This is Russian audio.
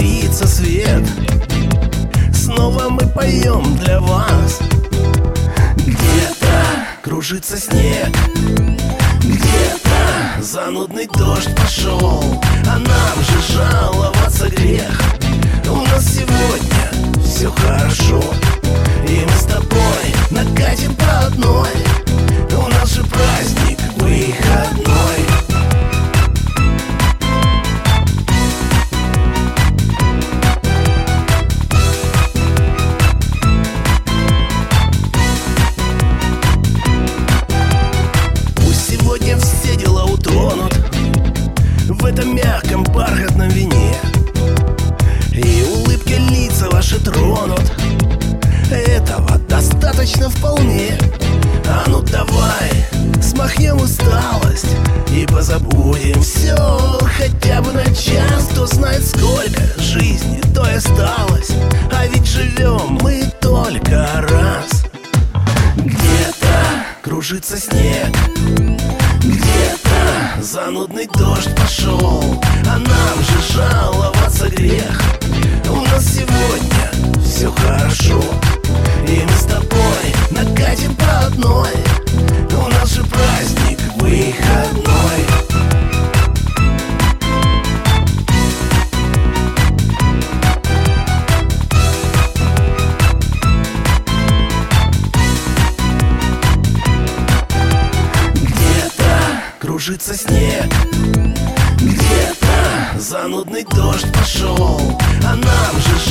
серебрится свет. Снова мы поем для вас. Где-то кружится снег, где-то занудный дождь пошел, а нам же жаловаться грех. У нас сегодня все хорошо, и мы с тобой накатим по одной. У нас же праздник выходной. Пусть сегодня все дела утонут в этом мягком бархатном вине, и улыбки лица ваши тронут. Этого достаточно вполне. А ну давай смахнем усталость и позабудем все хотя бы на час. Кто знает, сколько жизни то и осталось, а ведь живем мы только раз. Где-то кружится снег, где-то занудный дождь пошел, а нам же жаловаться грех. У нас сегодня все хорошо, и мы с тобой накатим по одной. У нас же праздник выходной. Где-то кружится снег, где-то занудный дождь пошел, а нам же